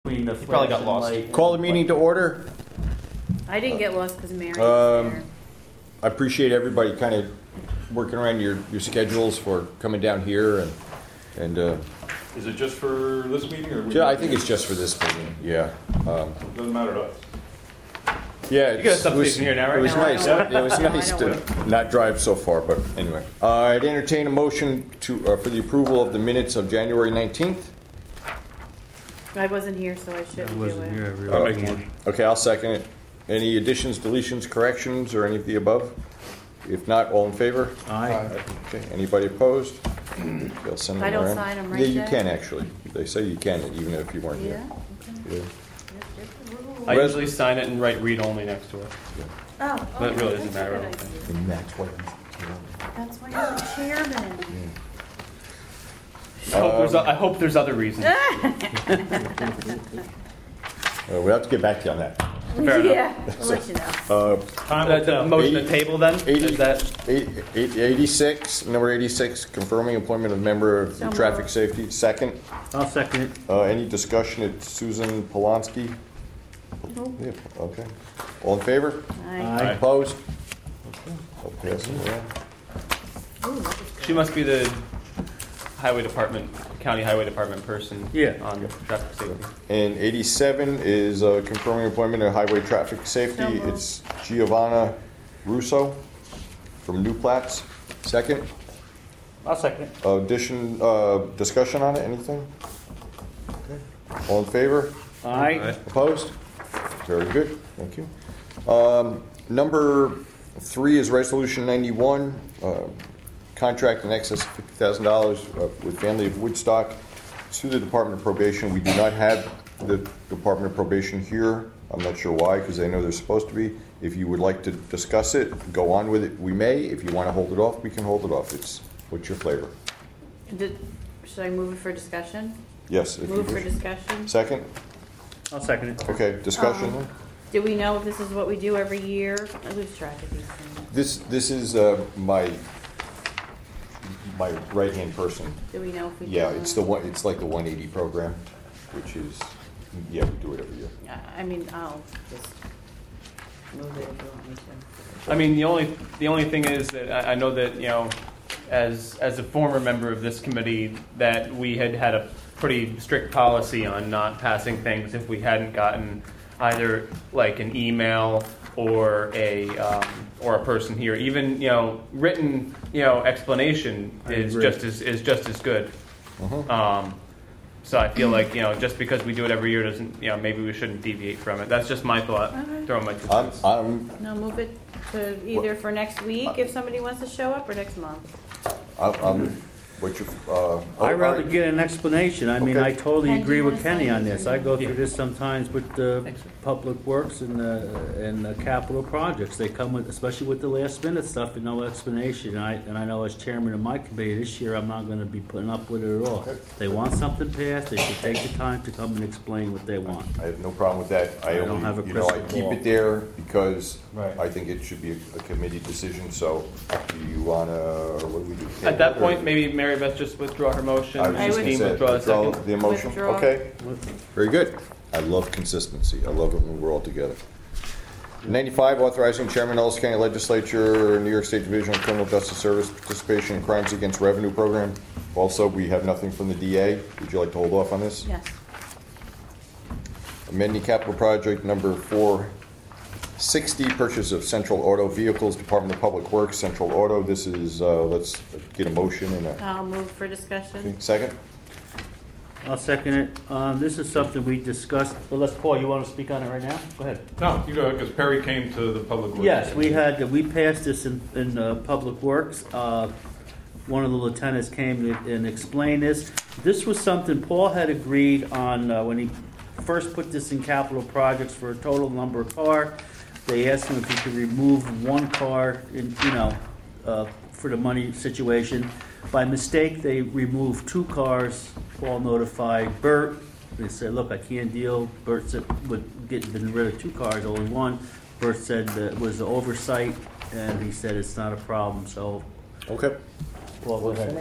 between the probably got flashing lost. light. Call the meeting to order. I didn't get lost because Mary was there. I appreciate everybody kind of working around your schedules for coming down here and Is it just for this meeting, or? I think it's just for this meeting. Yeah. Doesn't matter to us. Yeah, You got stuff station here now, right? It was No, I nice. don't. It was No, I nice don't. to not drive so far, but anyway. I'd entertain a motion for the approval of the minutes of January 19th. I wasn't here, so I shouldn't I do wasn't it. here. I I'll really make a can't. motion. Okay, I'll second it. Any additions, deletions, corrections, or any of the above? If not, all in favor? Aye. Okay, anybody opposed? They'll send them I don't around. sign 'em, right, Yeah, you Jay? can actually. They say you can, even if you weren't Yeah? here. Okay. Yeah. I usually sign it and write read only next to it. Oh, But it really okay, doesn't that's a matter, I good don't idea. And that's what That's why you're the chairman. I hope there's other reasons. we'll have to get back to you on that. Fair enough. Yeah, we'll let you know. The motion to table then? 80 Is that 86, number 86, confirming appointment of member of the So traffic moved. safety. Second, I'll second it. any discussion? It's Susan Polanski. Nope. Yeah, okay. All in favor? Aye. Opposed? Okay. I'll pass it around. Ooh, that was she good. must be the highway department, county highway department person Yeah. on traffic safety. And 87 is confirming appointment of highway traffic safety. So moved. It's Giovanna Russo from New Platts. Second, I'll second it. discussion on it, anything? Okay. All in favor? Aye. Opposed? Very good, thank you. Number 3 is Resolution 91, contract in excess of $50,000 with Family of Woodstock. It's through the Department of Probation. We do not have the Department of Probation here. I'm not sure why, because I know they're supposed to be. If you would like to discuss it, go on with it, we may. If you want to hold it off, we can hold it off. What's your flavor? Should I move it for discussion? Yes, if you Move for wish. discussion? Second? I'll second it. Okay, discussion? Do we know if this is what we do every year? I lose track of these things. This is my right-hand person. Do we know if we do? Yeah, it's like the 180 program, which is, yeah, we do it every year. I mean, I'll just move it if you want me to. I mean, the only thing is that I know that, as a former member of this committee, that we had a pretty strict policy on not passing things if we hadn't gotten either like an email or a person here. Even written explanation is agree. just as good. So I feel like just because we do it every year doesn't maybe we shouldn't deviate from it. That's just my thought. Okay. Throwing my 2 cents. I'm, No, move it to either for next week if somebody wants to show up or next month. what's your, I'd rather get an explanation. I mean, Okay. I totally Ken, do agree you with wanna Kenny sign on this this. or I no? go through this sometimes with the Thanks. public works and the capital projects. They come with, especially with the last minute stuff, and no explanation. And I know as chairman of my committee this year, I'm not gonna be putting up with it at all. Okay. They want something passed, they should take the time to come and explain what they want. I have no problem with that. I don't have a I crystal keep ball. it there because Right. I think it should be a committee decision, so do you wanna, what do we do? At that point, maybe Mary Beth just withdraw her motion. I was just Christine gonna say, withdraw the second. the motion, Withdraw. okay? Very good. I love consistency. I love it when we're all together. 95, authorizing Chairman Ellis County Legislature, New York State Division of Criminal Justice Service participation in Crimes Against Revenue Program. Also, we have nothing from the DA. Would you like to hold off on this? Yes. Amending capital project number 460, purchase of Central Auto vehicles, Department of Public Works, Central Auto. This is, let's get a motion and a I'll move for discussion. second. I'll second it. This is something we discussed. Well, Paul, you want to speak on it right now? Go ahead. No, you go, because Perry came to the public works. Yes, we passed this in Public Works. One of the lieutenants came and explained this. This was something Paul had agreed on when he first put this in capital projects for a total number of car. They asked him if he could remove one car for the money situation. By mistake, they removed 2 cars. Paul notified Bert. They said, look, I can't deal. Bert said, with getting rid of 2 cars, only one. Bert said that it was an oversight, and he said it's not a problem. So, Okay. Paul, go ahead.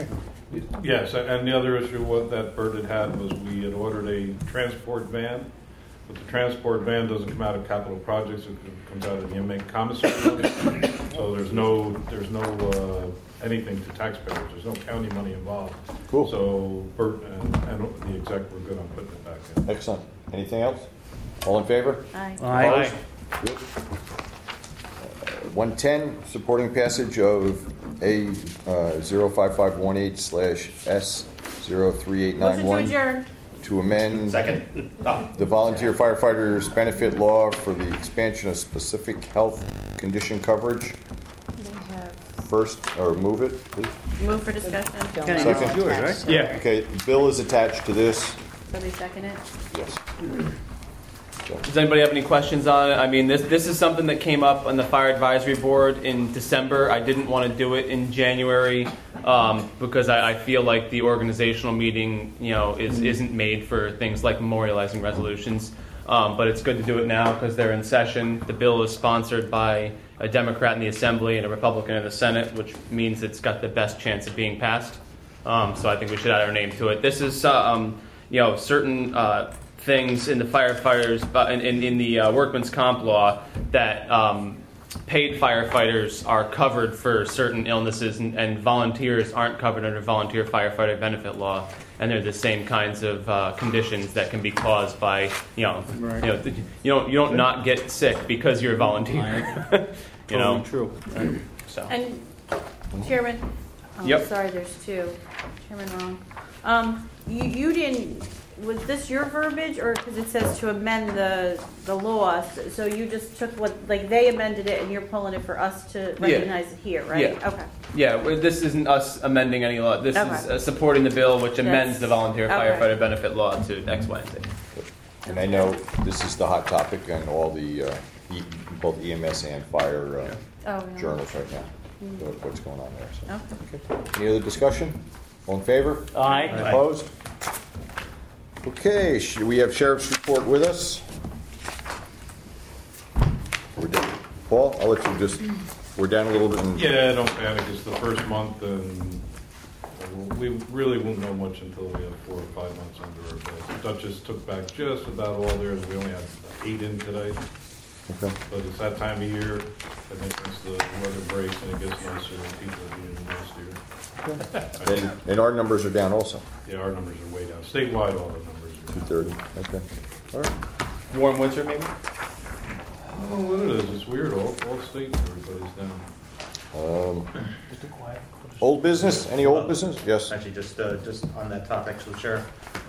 Yes, and the other issue that Bert had was we had ordered a transport van, but the transport van doesn't come out of capital projects, it comes out of the inmate commissary. So there's no anything to taxpayers, there's no county money involved. Cool. So Bert and the exec were good on putting it back in. Excellent. Anything else? All in favor? Aye. Aye. Good. 110, supporting passage of A 05518/S03891. Motion to adjourn. To amend the volunteer firefighters benefit law for the expansion of specific health condition coverage. First, or move it, please. Move for discussion. Kenny, Second. this is yours, right? Yeah. Okay, the bill is attached to this. Somebody second it? Yes. Does anybody have any questions on it? I mean, this is something that came up on the fire advisory board in December. I didn't want to do it in January because I feel like the organizational meeting, isn't made for things like memorializing resolutions. But it's good to do it now because they're in session. The bill is sponsored by a Democrat in the Assembly and a Republican in the Senate, which means it's got the best chance of being passed. So I think we should add our name to it. This is, certain things in the firefighters, in the workman's comp law that paid firefighters are covered for certain illnesses, and volunteers aren't covered under volunteer firefighter benefit law. And they're the same kinds of conditions that can be caused by, you don't not get sick because you're a volunteer. Totally true. So. And Chairman, Yep. sorry, there's two. Chairman wrong. You didn't, was this your verbiage, or because it says to amend the law, so you just took what, like they amended it and you're pulling it for us to recognize it here, right? Yeah. Okay. Yeah, this isn't us amending any law. This Okay. is supporting the bill which amends the volunteer Okay. firefighter benefit law to next Wednesday. And I know this is the hot topic on all the, both EMS and fire journals right now, what's going on there. So. Okay. Any other discussion? All in favor? Aye. Opposed? Okay, we have sheriff's report with us. Paul, I'll let you just, we're down a little bit. Yeah, don't panic, it's the first month, and we really won't know much until we have 4 or 5 months under our belt. Duchess took back just about all theirs, we only had 8 in today. Okay. But it's that time of year, I think once the weather breaks and it gets nicer, and people are being nicer. And our numbers are down also. Yeah, our numbers are way down. Statewide, all the numbers are down. 230. Okay. All right. Warm winter, maybe? Oh, what it is, it's weird, all states, everybody's down. Old business? Any old business? Yes. Actually, just on that topic, so Sheriff,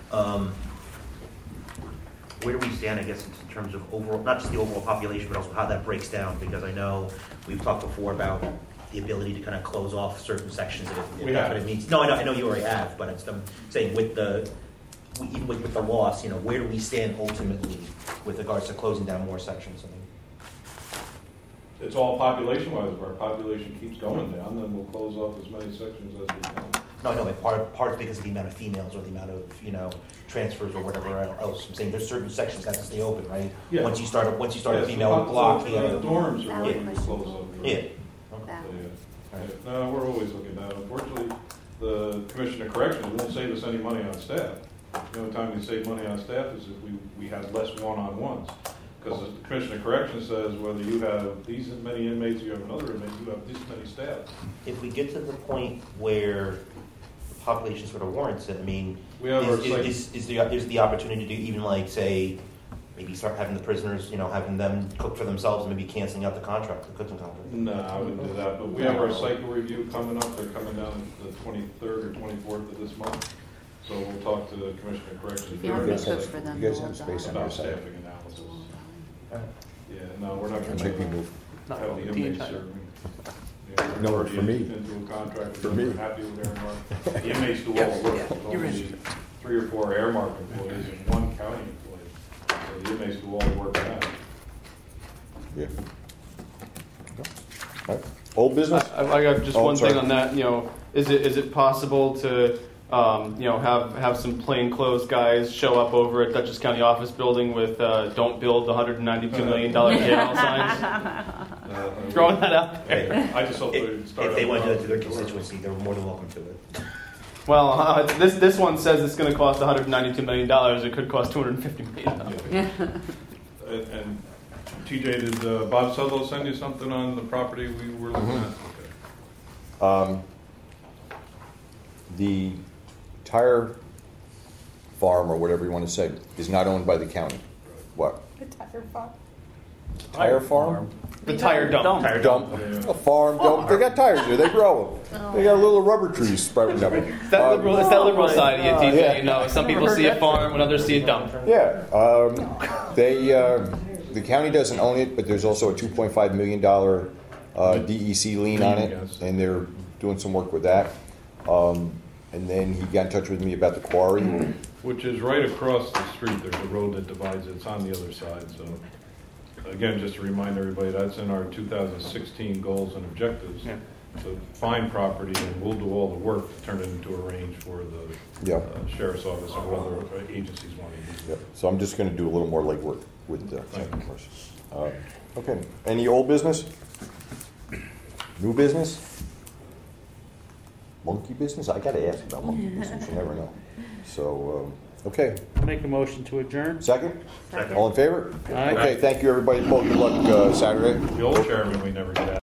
where do we stand, I guess, in terms of overall, not just the overall population, but also how that breaks down? Because I know we've talked before about the ability to kind of close off certain sections if that's what it means. No, I know you already have, but I'm saying with the loss, where do we stand ultimately with regards to closing down more sections? It's all population-wise. If our population keeps going down, then we'll close off as many sections as we can. No, like part because of the amount of females or the amount of transfers or whatever else. I'm saying there's certain sections that have to stay open, right? Yeah. Once you start a female block, the dorms are Yeah. closed up. Yeah. No, we're always looking at that. Unfortunately, the Commission of Corrections won't save us any money on staff. The only time we save money on staff is if we have less one-on-ones. Because the Commission of Corrections says whether you have these many inmates, you have another inmate, you have this many staff. If we get to the point where the population sort of warrants it, I mean, We have is the opportunity to even say maybe start having the prisoners, having them cook for themselves and maybe canceling out the cooking contract? No, I wouldn't do that. But we have our cycle review coming up. They're coming down the 23rd or 24th of this month. So we'll talk to the Commission of Corrections If you want me to during cook that for them, You guys have space on your about side. staffing analysis. Yeah, no, we're not going Make me to move. Not have the going to inmates China. serving. Yeah, we're No, already for me. Into a contract. For me. We're happy with Airmark. The inmates do all the work. It's only 3 or 4 Airmark employees and 1 county employee. So the inmates do all the work on that. Yeah. All right. Old business? I got just Oh, one sorry. thing on that. Is it possible to have some plainclothes guys show up over at Dutchess County Office Building with "Don't build $192 million jail" signs? Throwing that out there. I just hope they start. If they want to do that to their constituency, they're more than welcome to it. Well, this one says it's going to cost $192 million. It could cost $250 million. And TJ, did Bob Sudlow send you something on the property we were looking at? Okay. The tire farm, or whatever you want to say, is not owned by the county. What? The tire farm. Tire farm? The tire dump. Tire Dump. A farm dump. They got tires there. They grow them. They got little rubber trees sprouting up. It's that liberal side of you, TJ. yeah. You know, some people see a farm and others see a dump. Yeah. The county doesn't own it, but there's also a $2.5 million DEC lien on it, Yes. and they're doing some work with that. And then he got in touch with me about the quarry. Which is right across the street. There's a road that divides it. It's on the other side. So, again, just to remind everybody, that's in our 2016 goals and objectives. Yeah. To find property, and we'll do all the work to turn it into a range for the Yeah. sheriff's office and what other agencies want to use. Yep. So I'm just going to do a little more legwork with the Thank you. Okay. Any old business? New business? Monkey business? I got to ask about monkey business. You never know. So, okay. Make a motion to adjourn. Second? Second. All in favor? Aye. Okay. Thank you, everybody. Paul, good luck Saturday. The old chairman we never get out.